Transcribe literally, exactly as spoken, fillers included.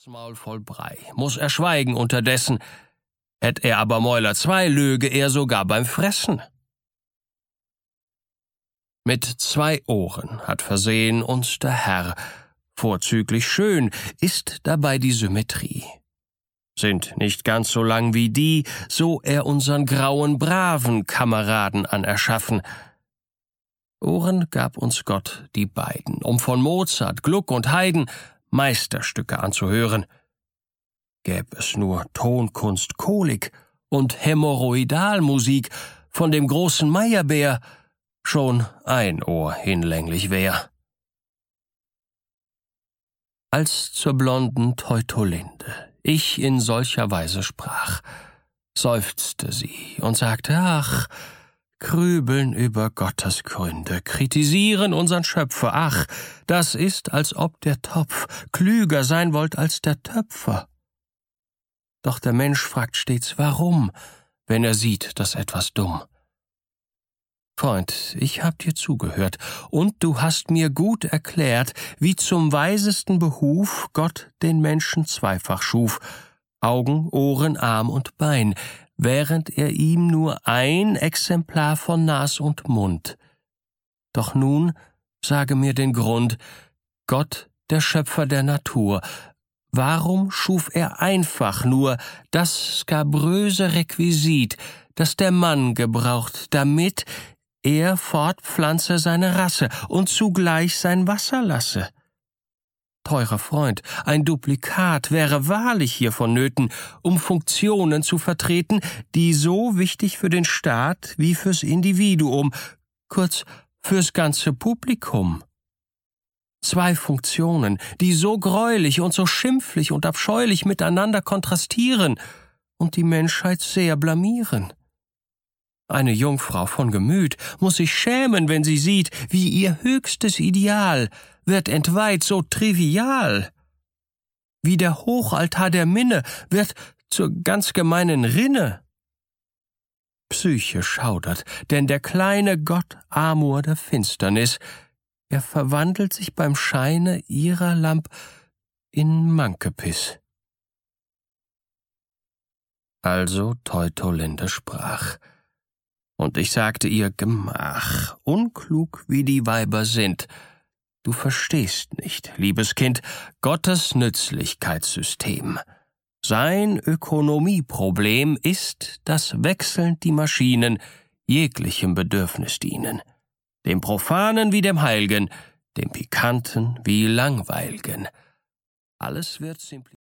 Maul voll Brei, muß er schweigen unterdessen. Hätt er aber Mäuler zwei, löge er sogar beim Fressen. Mit zwei Ohren hat versehen uns der Herr, vorzüglich schön ist dabei die Symmetrie. Sind nicht ganz so lang wie die, so er unseren grauen, braven Kameraden anerschaffen. Ohren gab uns Gott die beiden, um von Mozart, Gluck und Haydn Meisterstücke anzuhören. Gäb es nur Tonkunst, Kolik und Hämorrhoidalmusik von dem großen Meyerbeer, schon ein Ohr hinlänglich wär. Als zur blonden Teutolinde ich in solcher Weise sprach, seufzte sie und sagte, ach, grübeln über Gottes Gründe, kritisieren unseren Schöpfer, ach, das ist, als ob der Topf klüger sein wollt als der Töpfer. Doch der Mensch fragt stets, warum, wenn er sieht, dass etwas dumm. Freund, ich hab dir zugehört, und du hast mir gut erklärt, wie zum weisesten Behuf Gott den Menschen zweifach schuf, Augen, Ohren, Arm und Bein, während er ihm nur ein Exemplar von Nas und Mund. Doch nun sage mir den Grund, Gott, der Schöpfer der Natur, warum schuf er einfach nur das skabröse Requisit, das der Mann gebraucht, damit er fortpflanze seine Rasse und zugleich sein Wasser lasse? Teurer Freund, ein Duplikat wäre wahrlich hier vonnöten, um Funktionen zu vertreten, die so wichtig für den Staat wie fürs Individuum, kurz fürs ganze Publikum. Zwei Funktionen, die so greulich und so schimpflich und abscheulich miteinander kontrastieren und die Menschheit sehr blamieren. Eine Jungfrau von Gemüt muss sich schämen, wenn sie sieht, wie ihr höchstes Ideal wird entweiht so trivial. Wie der Hochaltar der Minne wird zur ganz gemeinen Rinne. Psyche schaudert, denn der kleine Gott Amor der Finsternis, er verwandelt sich beim Scheine ihrer Lamp in Mankepiss. Also Teutolinde sprach, und ich sagte ihr, Gemach, unklug wie die Weiber sind, du verstehst nicht, liebes Kind, Gottes Nützlichkeitssystem. Sein Ökonomieproblem ist, dass wechselnd die Maschinen jeglichem Bedürfnis dienen, dem Profanen wie dem Heilgen, dem Pikanten wie Langweilgen. Alles wird simplifiziert.